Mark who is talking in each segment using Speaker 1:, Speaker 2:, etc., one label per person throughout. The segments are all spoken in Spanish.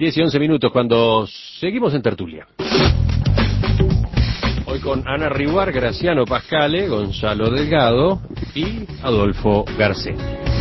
Speaker 1: 10 y 11 minutos cuando seguimos en tertulia. Hoy con Ana Riguar, Graciano Pascale, Gonzalo Delgado y Adolfo Garcés.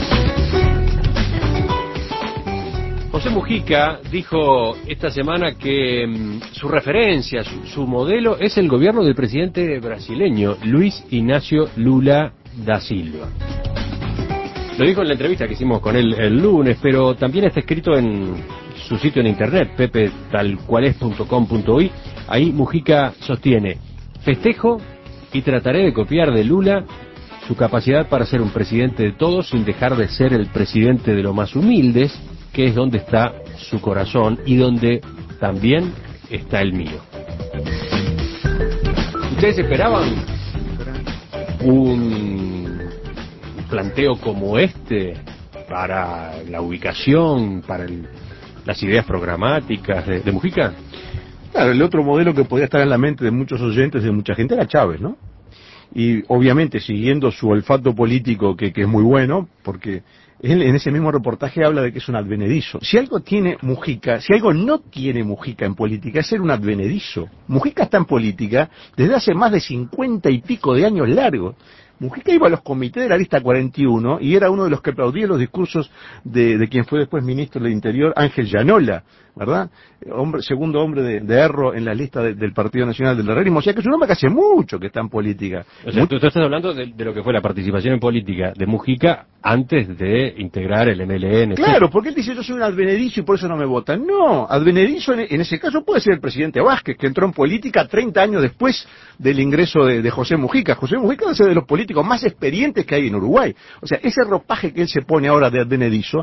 Speaker 1: José Mujica dijo esta semana que su referencia, su modelo es el gobierno del presidente brasileño Luis Inácio Lula da Silva. Lo dijo en la entrevista que hicimos con él el lunes, pero también está escrito en su sitio en internet, pepetalcuales.com.uy. Ahí Mujica sostiene: festejo y trataré de copiar de Lula su capacidad para ser un presidente de todos sin dejar de ser el presidente de los más humildes, que es donde está su corazón y donde también está el mío. ¿Ustedes esperaban un planteo como este para la ubicación, para las ideas programáticas de Mujica?
Speaker 2: Claro, el otro modelo que podía estar en la mente de muchos oyentes, de mucha gente, era Chávez, ¿no? Y obviamente siguiendo su olfato político, que es muy bueno, porque él en ese mismo reportaje habla de que es un advenedizo. Si algo tiene Mujica, si algo no tiene Mujica en política, es ser un advenedizo. Mujica está en política desde hace más de 50 y pico de años largos. Mujica iba a los comités de la lista 41 y era uno de los que aplaudía los discursos de quien fue después ministro del Interior, Ángel Llanola, ¿verdad? Segundo hombre de Erro en la lista del Partido Nacional del Herrerismo. O sea que es un hombre que hace mucho que está en política.
Speaker 1: O sea, tú estás hablando de lo que fue la participación en política de Mujica antes de integrar el MLN.
Speaker 2: Claro, porque él dice: yo soy un advenedizo y por eso no me votan. No, advenedizo en ese caso puede ser el presidente Vázquez, que entró en política 30 años después del ingreso de José Mujica. José Mujica es de los políticos más experientes que hay en Uruguay. O sea, ese ropaje que él se pone ahora de advenedizo,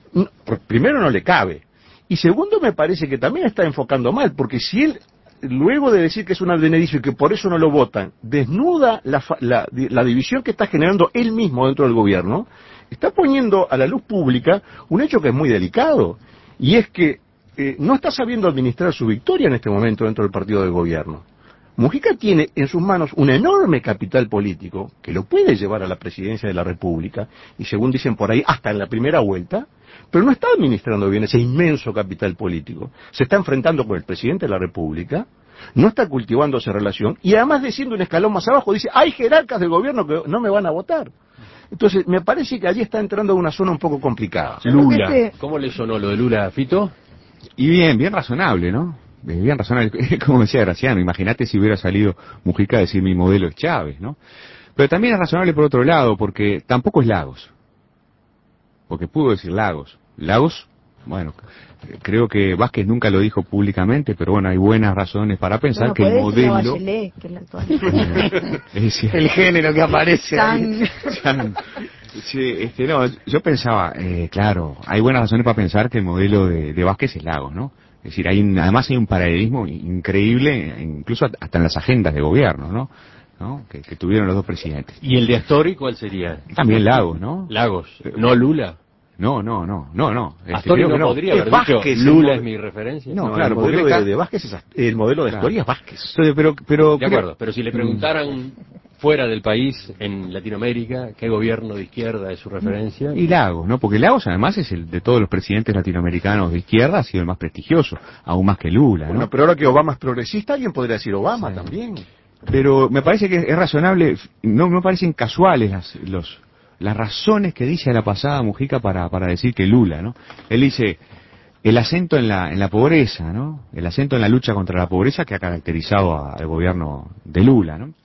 Speaker 2: primero no le cabe. Y segundo, me parece que también está enfocando mal, porque si él, luego de decir que es un advenedizo y que por eso no lo votan, desnuda la división que está generando él mismo dentro del gobierno, está poniendo a la luz pública un hecho que es muy delicado, y es que no está sabiendo administrar su victoria en este momento dentro del partido de gobierno. Mujica tiene en sus manos un enorme capital político que lo puede llevar a la presidencia de la República, y según dicen por ahí, hasta en la primera vuelta, pero no está administrando bien ese inmenso capital político. Se está enfrentando con el presidente de la República, no está cultivando esa relación, y además, desciende un escalón más abajo, dice: hay jerarcas del gobierno que no me van a votar. Entonces, me parece que allí está entrando a una zona un poco complicada.
Speaker 1: Lula, ¿cómo le sonó lo de Lula, Fito?
Speaker 3: Y bien razonable, ¿no? Bien razonable, como decía Graciano, imagínate si hubiera salido Mujica a decir mi modelo es Chávez, ¿no? Pero también es razonable por otro lado, porque tampoco es Lagos. Porque pudo decir Lagos. Lagos, bueno, creo que Vázquez nunca lo dijo públicamente, pero bueno, hay buenas razones para pensar que el modelo...
Speaker 4: Bachelet, que es la actual.
Speaker 2: El género que aparece ahí.
Speaker 3: Sí, no, yo pensaba, claro, hay buenas razones para pensar que el modelo de Vázquez es Lagos, ¿no? Es decir, además hay un paralelismo increíble, incluso hasta en las agendas de gobierno, ¿no? Que tuvieron los dos presidentes.
Speaker 1: ¿Y el de Astori cuál sería?
Speaker 3: También Lagos, ¿no?
Speaker 1: Lagos, no Lula.
Speaker 3: No.
Speaker 1: Astori no podría haber dicho Lula es mi referencia.
Speaker 2: No, claro, el modelo de Vázquez el modelo de Astori es Vázquez.
Speaker 3: Pero
Speaker 1: de acuerdo, pero si le preguntaran fuera del país, en Latinoamérica, ¿qué gobierno de izquierda es su referencia?
Speaker 3: Y Lagos, ¿no? Porque Lagos además es el de todos los presidentes latinoamericanos de izquierda, ha sido el más prestigioso, aún más que Lula, ¿no?
Speaker 2: Bueno, pero ahora que Obama es progresista, alguien podría decir Obama también.
Speaker 3: Pero me parece que es razonable, no me parecen casuales las razones que dice a la pasada Mujica para decir que Lula, ¿no? Él dice el acento en la pobreza, ¿no? El acento en la lucha contra la pobreza que ha caracterizado al gobierno de Lula, ¿no?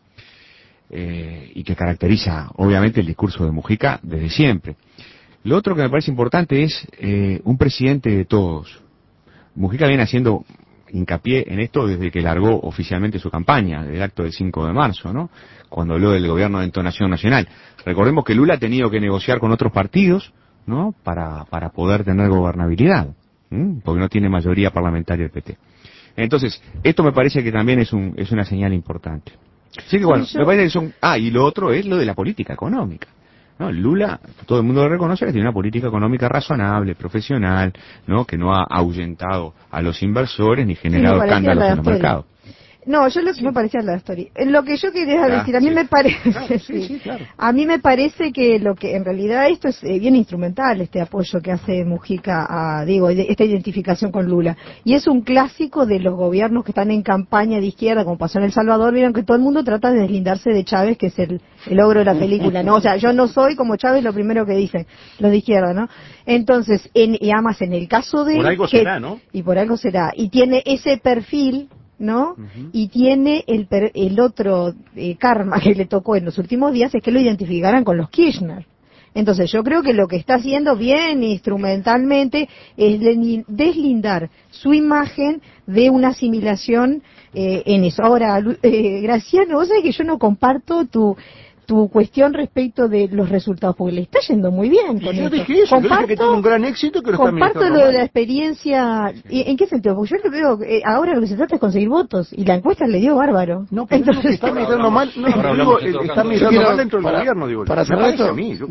Speaker 3: Y que caracteriza obviamente el discurso de Mujica desde siempre. Lo otro que me parece importante es un presidente de todos. Mujica viene haciendo hincapié en esto desde que largó oficialmente su campaña, del acto del 5 de marzo, ¿no? Cuando habló del gobierno de entonación nacional. Recordemos que Lula ha tenido que negociar con otros partidos, ¿no? Para poder tener gobernabilidad, porque no tiene mayoría parlamentaria el PT. Entonces, esto me parece que también es una señal importante. Así que bueno, me parece que son... y lo otro es lo de la política económica, ¿no? Lula, todo el mundo lo reconoce, que tiene una política económica razonable, profesional, ¿no? Que no ha ahuyentado a los inversores ni generado escándalos en los mercados.
Speaker 4: No, yo lo que me parecía la story. Lo que yo quería decir, a mí me parece,
Speaker 2: claro.
Speaker 4: a mí me parece que lo que en realidad esto es bien instrumental, este apoyo que hace Mujica a, digo, esta identificación con Lula. Y es un clásico de los gobiernos que están en campaña de izquierda, como pasó en El Salvador, vieron que todo el mundo trata de deslindarse de Chávez, que es el ogro de la película, ¿no? O sea, yo no soy como Chávez, lo primero que dicen los de izquierda, ¿no? Entonces, y además en el caso de...
Speaker 2: Por algo será, ¿no?
Speaker 4: Y por algo será. Y tiene ese perfil, ¿no? Y tiene el otro karma que le tocó en los últimos días es que lo identificaran con los Kirchner. Entonces yo creo que lo que está haciendo bien instrumentalmente es deslindar su imagen de una asimilación en eso. Ahora, Graciano, vos sabés que yo no comparto tu cuestión respecto de los resultados, porque le está yendo muy bien con
Speaker 2: yo
Speaker 4: esto.
Speaker 2: dije eso, yo dije que tiene un gran éxito, que lo está
Speaker 4: Comparto
Speaker 2: administrando
Speaker 4: lo de
Speaker 2: mal.
Speaker 4: la experiencia. ¿En qué sentido? Porque yo lo veo, ahora lo que se trata es conseguir votos, y la encuesta le dio bárbaro.
Speaker 2: No, pero digo que está administrando mal, no,
Speaker 1: ahora
Speaker 2: digo,
Speaker 1: hablamos de todo
Speaker 2: está
Speaker 1: caso.
Speaker 2: administrando mal dentro del gobierno, digo.
Speaker 5: Para
Speaker 2: Me
Speaker 5: cerrar
Speaker 2: parece
Speaker 5: esto,
Speaker 2: a mí,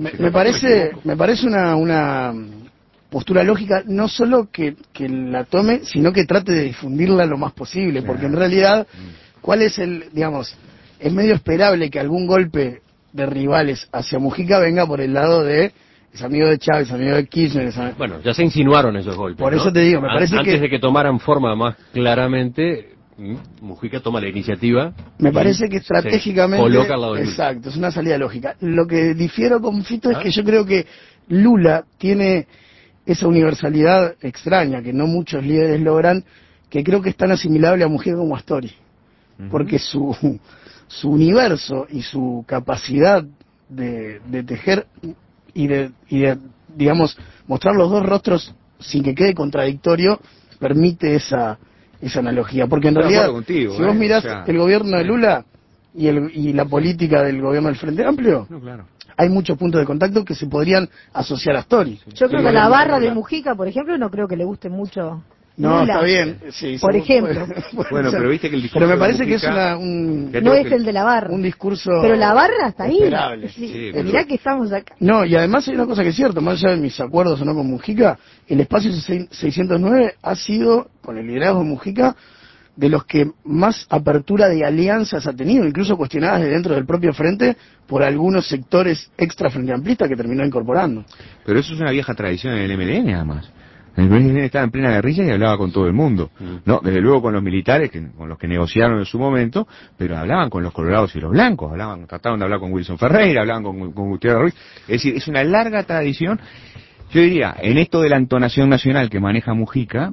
Speaker 5: me parece una postura lógica, no solo que la tome, sino que trate de difundirla lo más posible, porque en realidad, ¿cuál es digamos, es medio esperable que algún golpe de rivales hacia Mujica venga por el lado de es amigo de Chávez, amigo de Kirchner.
Speaker 1: Bueno, ya se insinuaron esos golpes.
Speaker 5: Por
Speaker 1: ¿no?
Speaker 5: eso te digo, me parece
Speaker 1: antes
Speaker 5: que
Speaker 1: de que tomaran forma más claramente, Mujica toma la iniciativa.
Speaker 5: me parece que estratégicamente
Speaker 1: coloca al lado de Lula.
Speaker 5: exacto, es una salida lógica. Lo que difiero con Fito es que yo creo que Lula tiene esa universalidad extraña que no muchos líderes logran, que creo que es tan asimilable a Mujica como a Astori, porque su universo y su capacidad de tejer y de digamos mostrar los dos rostros sin que quede contradictorio permite esa analogía, porque en
Speaker 3: Estoy de
Speaker 5: realidad
Speaker 3: acuerdo contigo,
Speaker 5: si vos mirás el gobierno de Lula y la política del gobierno del Frente Amplio,
Speaker 3: No, claro.
Speaker 5: hay muchos puntos de contacto que se podrían asociar a Astori.
Speaker 4: Yo creo que a la barra de Mujica, por ejemplo, no creo que le guste mucho.
Speaker 5: No,
Speaker 4: Lula,
Speaker 5: está bien, sí,
Speaker 4: por ejemplo.
Speaker 3: Bueno, pero viste que el discurso
Speaker 5: pero me
Speaker 3: de
Speaker 5: parece que es
Speaker 3: Mujica-
Speaker 4: No es el de la barra.
Speaker 5: un discurso
Speaker 4: Pero la barra está ahí.
Speaker 5: esperable.
Speaker 4: Sí,
Speaker 3: Sí,
Speaker 4: mirá que estamos acá.
Speaker 5: No, y además hay una cosa que es cierta, más allá de mis acuerdos o no con Mujica, el espacio 609 ha sido, con el liderazgo de Mujica, de los que más apertura de alianzas ha tenido, incluso cuestionadas de dentro del propio frente por algunos sectores extra frente amplistas que terminó incorporando.
Speaker 3: Pero eso es una vieja tradición en el MLN, además. El MLN estaba en plena guerrilla y hablaba con todo el mundo. No, desde luego con los militares, con los que negociaron en su momento, pero hablaban con los colorados y los blancos, trataban de hablar con Wilson Ferreira, hablaban con Gutiérrez Ruiz. Es decir, es una larga tradición. Yo diría, en esto de la entonación nacional que maneja Mujica,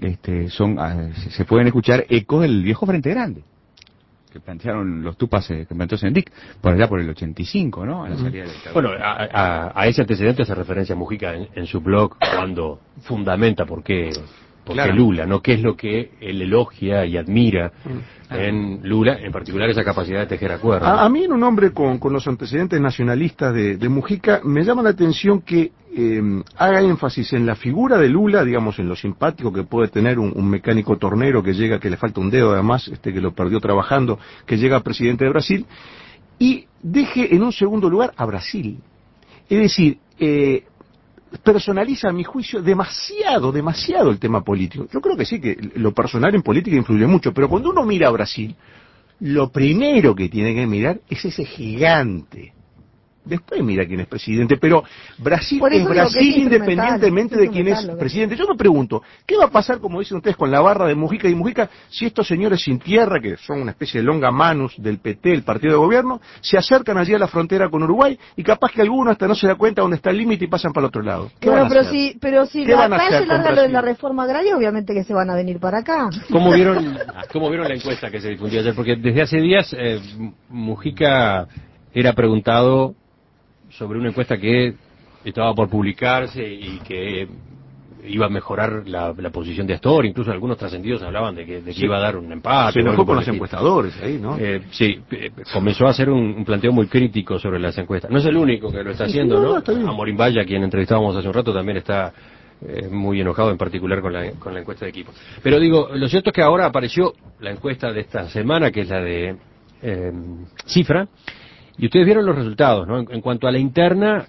Speaker 3: se pueden escuchar ecos del viejo Frente Grande, que plantearon los tupas que planteó Sendic, por allá por el 85, ¿no? A la salida de la dictadura.
Speaker 1: Bueno, a ese antecedente hace referencia Mujica en su blog cuando fundamenta por qué
Speaker 3: Claro.
Speaker 1: Lula, ¿no? ¿Qué es lo que él elogia y admira en Lula, en particular esa capacidad de tejer acuerdos?
Speaker 2: A mí, en un hombre con los antecedentes nacionalistas de Mujica, me llama la atención que haga énfasis en la figura de Lula, digamos, en lo simpático que puede tener un mecánico tornero que llega, que le falta un dedo además, que lo perdió trabajando, que llega presidente de Brasil, y deje en un segundo lugar a Brasil. Es decir, personaliza, a mi juicio, demasiado el tema político. Yo creo que sí, que lo personal en política influye mucho, pero cuando uno mira a Brasil, lo primero que tiene que mirar es ese gigante. Después mira quién es presidente, pero Brasil
Speaker 4: Por
Speaker 2: es
Speaker 4: eso digo que
Speaker 2: Brasil
Speaker 4: es instrumental,
Speaker 2: independientemente
Speaker 4: es
Speaker 2: de quién es
Speaker 4: instrumental lo que-
Speaker 2: presidente. Yo me pregunto, ¿qué va a pasar, como dicen ustedes, con la barra de Mujica y Mujica, si estos señores sin tierra, que son una especie de longa manus del PT, el partido de gobierno, se acercan allí a la frontera con Uruguay y capaz que alguno hasta no se da cuenta dónde está el límite y pasan para el otro lado? ¿Qué
Speaker 4: Bueno,
Speaker 2: van a hacer?
Speaker 4: pero si
Speaker 2: ¿Qué van a
Speaker 4: acá
Speaker 2: hacer
Speaker 4: se
Speaker 2: con
Speaker 4: larga lo de la
Speaker 2: Brasil?
Speaker 4: reforma agraria, obviamente que se van a venir para acá.
Speaker 1: ¿Cómo vieron la encuesta que se difundió ayer? Porque desde hace días Mujica era preguntado sobre una encuesta que estaba por publicarse y que iba a mejorar la posición de Astor. Incluso algunos trascendidos hablaban de que iba a dar un empate.
Speaker 2: Se
Speaker 1: o algo
Speaker 2: enojó
Speaker 1: por
Speaker 2: con
Speaker 1: el
Speaker 2: los
Speaker 1: estilo.
Speaker 2: encuestadores ahí, ¿no?
Speaker 1: Sí, comenzó a hacer un planteo muy crítico sobre las encuestas. No es el único que lo está haciendo,
Speaker 2: no,
Speaker 1: ¿no?
Speaker 2: está bien.
Speaker 1: A Morín Valle, a quien entrevistábamos hace un rato, también está muy enojado, en particular con la encuesta de equipo. Pero digo, lo cierto es que ahora apareció la encuesta de esta semana, que es la de Cifra, y ustedes vieron los resultados, ¿no? En cuanto a la interna,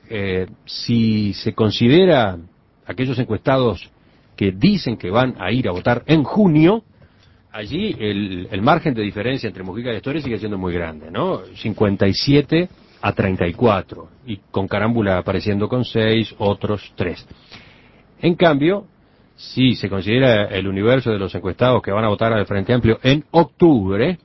Speaker 1: si se considera aquellos encuestados que dicen que van a ir a votar en junio, allí el margen de diferencia entre Mujica y Astori sigue siendo muy grande, ¿no? 57-34, y con Carámbula apareciendo con 6, otros 3. En cambio, si se considera el universo de los encuestados que van a votar al Frente Amplio en octubre,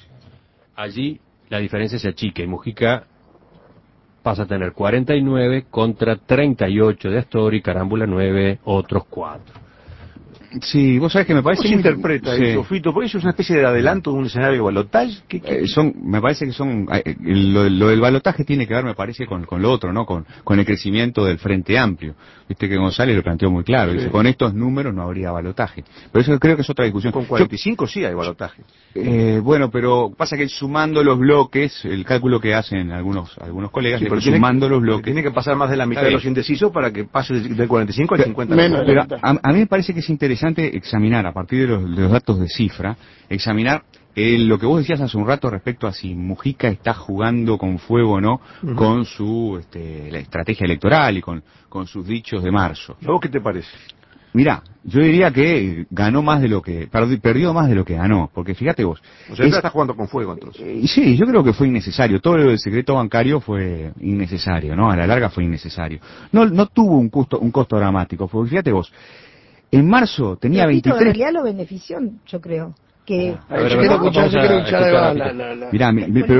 Speaker 1: allí la diferencia se achica y Mujica pasa a tener 49 contra 38 de Astori, Carámbula 9, otros 4.
Speaker 3: Sí, vos sabés que me parece...
Speaker 2: ¿Cómo se interpreta eso, Fito? Porque eso es una especie de adelanto de un escenario de balotaje.
Speaker 3: Me parece que son... lo del balotaje tiene que ver, me parece, con lo otro, ¿no? Con el crecimiento del Frente Amplio. Viste que González lo planteó muy claro. Dice, con estos números no habría balotaje. Pero eso creo que es otra discusión.
Speaker 2: Con 45 sí hay balotaje.
Speaker 3: Bueno, pero pasa que sumando los bloques, el cálculo que hacen algunos colegas,
Speaker 2: pero
Speaker 3: sumando los bloques...
Speaker 2: Tiene que pasar más de la mitad de los indecisos para que pase del 45 al 50.
Speaker 3: Pero a mí me parece que es interesante examinar, a partir de los datos de cifra, examinar lo que vos decías hace un rato respecto a si Mujica está jugando con fuego o no con su la estrategia electoral y con sus dichos de marzo.
Speaker 2: ¿A vos qué te parece?
Speaker 3: Mirá, yo diría que ganó más de lo que... perdió más de lo que ganó, porque fíjate vos...
Speaker 2: O sea, está jugando con fuego, entonces.
Speaker 3: Sí, yo creo que fue innecesario. Todo lo del secreto bancario fue innecesario, ¿no? A la larga fue innecesario. No tuvo un costo dramático, porque fíjate vos, en marzo tenía 23...
Speaker 4: En realidad lo benefició, yo creo. Que...
Speaker 5: Yo quiero escuchar
Speaker 3: Mirá,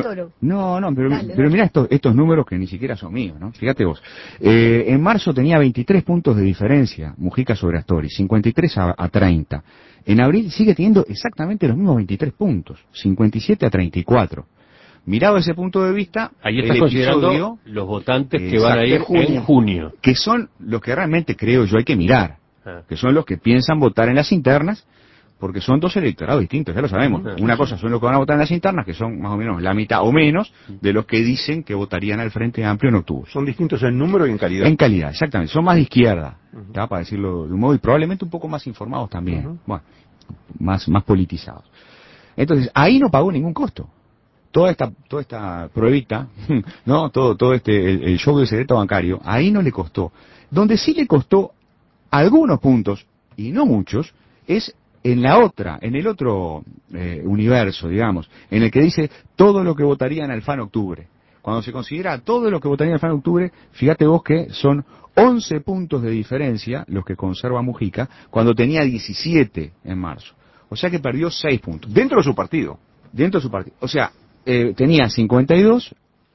Speaker 3: pero mirá estos números que ni siquiera son míos, ¿no? Fíjate vos. En marzo tenía 23 puntos de diferencia Mujica sobre Astori, 53 a 30. En abril sigue teniendo exactamente los mismos 23 puntos, 57 a 34. Mirado desde ese punto de vista,
Speaker 1: ahí estás considerando los votantes que van a ir en junio.
Speaker 3: Que son los que realmente creo yo hay que mirar. Que son los que piensan votar en las internas, porque son dos electorados distintos, ya lo sabemos. Una cosa son los que van a votar en las internas, que son más o menos la mitad o menos de los que dicen que votarían al Frente Amplio en octubre.
Speaker 2: Son distintos en número y en calidad.
Speaker 3: En calidad, exactamente. Son más de izquierda, para decirlo de un modo, y probablemente un poco más informados también. Bueno, más politizados. Entonces, ahí no pagó ningún costo. Toda esta pruebita, ¿no? Todo el show del secreto bancario, ahí no le costó. Donde sí le costó algunos puntos, y no muchos, es en el otro universo, digamos, en el que dice todo lo que votarían al FAN octubre. Cuando se considera todo lo que votarían al FAN octubre, fíjate vos que son 11 puntos de diferencia los que conserva Mujica, cuando tenía 17 en marzo. O sea que perdió 6 puntos.
Speaker 2: Dentro de su partido.
Speaker 3: Dentro de su partido. O sea, tenía 52,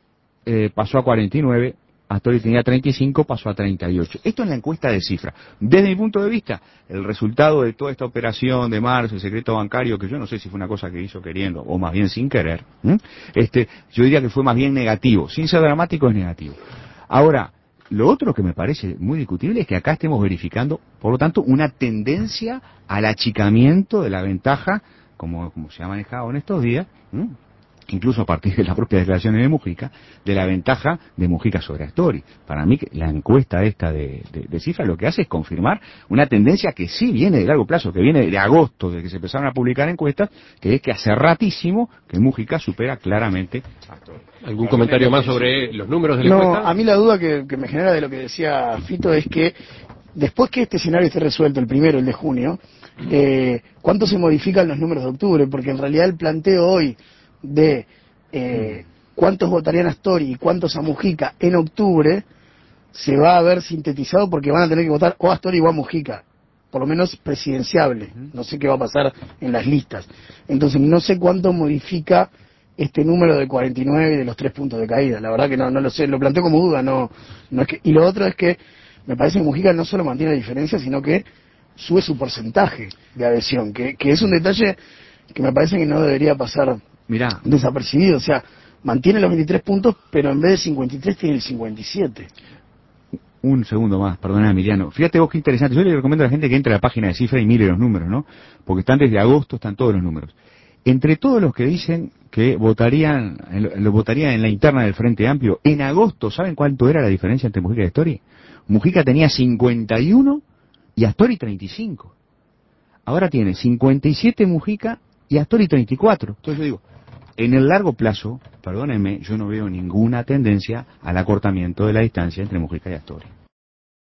Speaker 3: pasó a 49, Astori tenía 35, pasó a 38. Esto es la encuesta de cifra. Desde mi punto de vista, el resultado de toda esta operación de marzo, el secreto bancario, que yo no sé si fue una cosa que hizo queriendo, o más bien sin querer, yo diría que fue más bien negativo. Sin ser dramático, es negativo. Ahora, lo otro que me parece muy discutible es que acá estemos verificando, por lo tanto, una tendencia al achicamiento de la ventaja, como se ha manejado en estos días, incluso a partir de las propias declaraciones de Mujica, de la ventaja de Mujica sobre Astori. Para mí, la encuesta esta de cifra lo que hace es confirmar una tendencia que sí viene de largo plazo, que viene de agosto, de que se empezaron a publicar encuestas, que es que hace ratísimo que Mujica supera claramente a Astori.
Speaker 1: ¿Algún comentario más sobre los números de la encuesta?
Speaker 5: No, a mí la duda que me genera de lo que decía Fito es que después que este escenario esté resuelto, el primero, el de junio, ¿cuánto se modifican los números de octubre? Porque en realidad el planteo hoy de cuántos votarían a Astori y cuántos a Mujica en octubre se va a ver sintetizado porque van a tener que votar o a Astori o a Mujica, por lo menos presidenciable. No sé qué va a pasar en las listas. Entonces no sé cuánto modifica este número de 49 y de los 3 puntos de caída. La verdad que no lo sé, lo planteo como duda. No es que, y lo otro es que me parece que Mujica no solo mantiene la diferencia, sino que sube su porcentaje de adhesión, que es un detalle que me parece que no debería pasar desapercibido. O sea, mantiene los 23 puntos, pero en vez de 53 tiene el 57.
Speaker 3: Un segundo más, perdona Emiliano. Fíjate vos qué interesante. Yo le recomiendo a la gente que entre a la página de cifra y mire los números, ¿no? Porque están desde agosto, están todos los números. Entre todos los que dicen que votarían en la interna del Frente Amplio, en agosto, ¿saben cuánto era la diferencia entre Mujica y Astori? Mujica tenía 51 y Astori 35. Ahora tiene 57 Mujica y Astori 34. Entonces yo digo, en el largo plazo, perdónenme, yo no veo ninguna tendencia al acortamiento de la distancia entre Mujica y Astori.